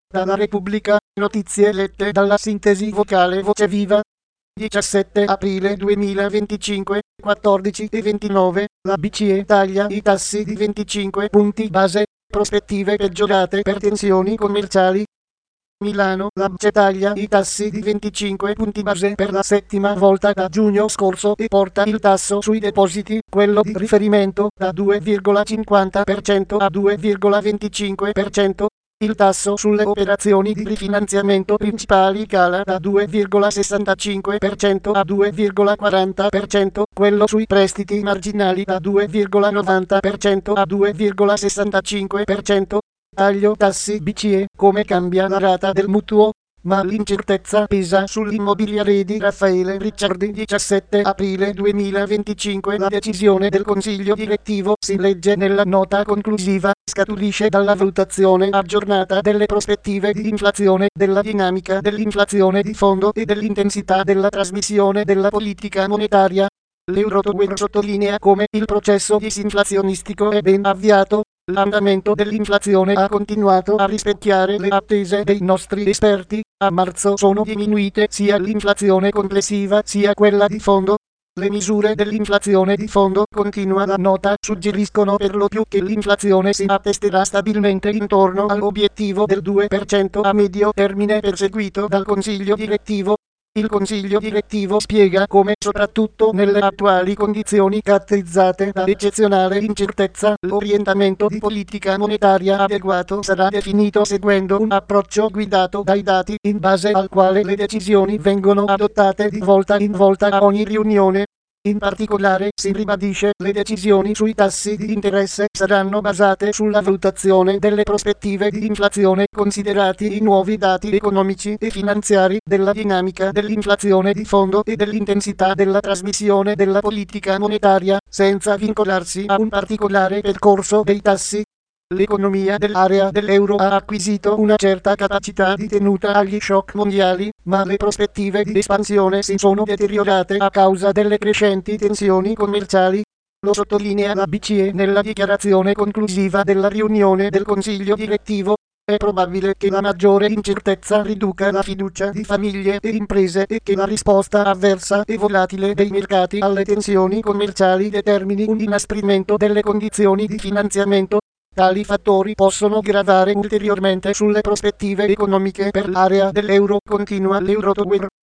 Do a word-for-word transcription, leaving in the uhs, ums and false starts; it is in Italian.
Dalla Repubblica, notizie lette dalla sintesi vocale Voce Viva. diciassette aprile duemilaventicinque, quattordici e ventinove, la B C E taglia i tassi di venticinque punti base, prospettive peggiorate per tensioni commerciali. Milano, la B C E taglia i tassi di venticinque punti base per la settima volta da giugno scorso e porta il tasso sui depositi, quello di riferimento, da due virgola cinquanta per cento a due virgola venticinque per cento. Il tasso sulle operazioni di rifinanziamento principali cala da due virgola sessantacinque per cento a due virgola quaranta per cento, quello sui prestiti marginali da due virgola novanta per cento a due virgola sessantacinque per cento. Taglio tassi B C E, come cambia la rata del mutuo? Ma l'incertezza pesa sull'immobiliare di Raffaele Ricciardi. diciassette aprile duemilaventicinque. La decisione del Consiglio direttivo, si legge nella nota conclusiva, scaturisce dalla valutazione aggiornata delle prospettive di inflazione, della dinamica dell'inflazione di fondo e dell'intensità della trasmissione della politica monetaria. L'Eurotower sottolinea come il processo disinflazionistico è ben avviato. L'andamento dell'inflazione ha continuato a rispecchiare le attese dei nostri esperti. A marzo sono diminuite sia l'inflazione complessiva sia quella di fondo. Le misure dell'inflazione di fondo, continua la nota, suggeriscono per lo più che l'inflazione si attesterà stabilmente intorno all'obiettivo del due per cento a medio termine perseguito dal Consiglio direttivo. Il Consiglio direttivo spiega come, soprattutto nelle attuali condizioni caratterizzate da eccezionale incertezza, l'orientamento di politica monetaria adeguato sarà definito seguendo un approccio guidato dai dati, in base al quale le decisioni vengono adottate di volta in volta a ogni riunione. In particolare, si ribadisce, le decisioni sui tassi di interesse saranno basate sulla valutazione delle prospettive di inflazione, considerati i nuovi dati economici e finanziari, della dinamica dell'inflazione di fondo e dell'intensità della trasmissione della politica monetaria, senza vincolarsi a un particolare percorso dei tassi. L'economia dell'area dell'euro ha acquisito una certa capacità di tenuta agli shock mondiali, ma le prospettive di espansione si sono deteriorate a causa delle crescenti tensioni commerciali. Lo sottolinea la B C E nella dichiarazione conclusiva della riunione del Consiglio direttivo. È probabile che la maggiore incertezza riduca la fiducia di famiglie e imprese e che la risposta avversa e volatile dei mercati alle tensioni commerciali determini un inasprimento delle condizioni di finanziamento. Tali fattori possono gravare ulteriormente sulle prospettive economiche per l'area dell'euro, continua l'Eurotower.